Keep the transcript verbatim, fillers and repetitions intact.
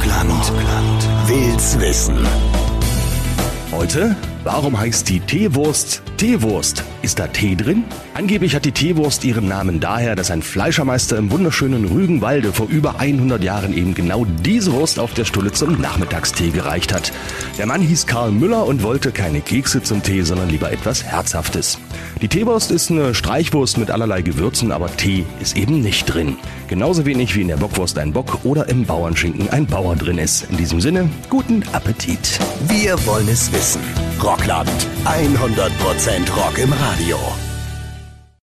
Rockland. Will's wissen. Heute, warum heißt die Teewurst Teewurst? Ist da Tee drin? Angeblich hat die Teewurst ihren Namen daher, dass ein Fleischermeister im wunderschönen Rügenwalde vor über hundert Jahren eben genau diese Wurst auf der Stulle zum Nachmittagstee gereicht hat. Der Mann hieß Karl Müller und wollte keine Kekse zum Tee, sondern lieber etwas Herzhaftes. Die Teewurst ist eine Streichwurst mit allerlei Gewürzen, aber Tee ist eben nicht drin. Genauso wenig wie in der Bockwurst ein Bock oder im Bauernschinken ein Bauer drin ist. In diesem Sinne, guten Appetit. Wir wollen es wissen. Rockland. hundert Prozent Rock im Radio.